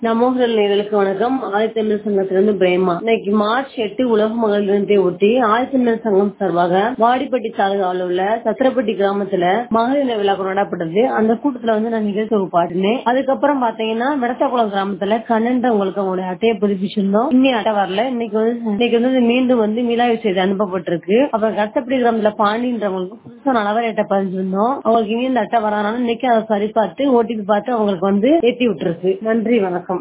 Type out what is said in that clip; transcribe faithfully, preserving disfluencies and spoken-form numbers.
நமோகரல் நேயர்களுக்கு வணக்கம். ஆதித்தமிழ் சங்கத்திலிருந்து பிரேமா. இன்னைக்கு மார்ச் எட்டு உலக மகளிர் தினத்தை ஒட்டி ஆதித்தமிழ் சங்கம் சார்பாக வாடிப்பட்டி தாலுகாவில் உள்ள சத்திரப்பட்டி கிராமத்துல மகளிர் தின விழா கொண்டாடப்பட்டது. அந்த கூட்டத்துல வந்து நான் நிகழ்ச்சி பாட்டினேன். அதுக்கப்புறம் பாத்தீங்கன்னா மெடத்தாக்குளம் கிராமத்துல கண்ணன்றவங்களுக்கு அவங்களுடைய அட்டையை புதுப்பிச்சிருந்தோம். இன்னும் அட்டை வரல. இன்னைக்கு வந்து இன்னைக்கு வந்து மீண்டும் வந்து மீளாய்வு செய்து அனுப்பப்பட்டிருக்கு. அப்புறம் கட்டப்பட்டி கிராமத்துல பாண்டின்றவங்களுக்கு புதுசா நலவர அட்டை பதிஞ்சிருந்தோம். அவங்களுக்கு இனி இந்த அட்டை வரானாலும் இன்னைக்கு அதை சரி பார்த்து ஓடிபி பார்த்து அவங்களுக்கு வந்து ஏற்றி விட்டுருக்கு. நன்றி, வணக்கம்.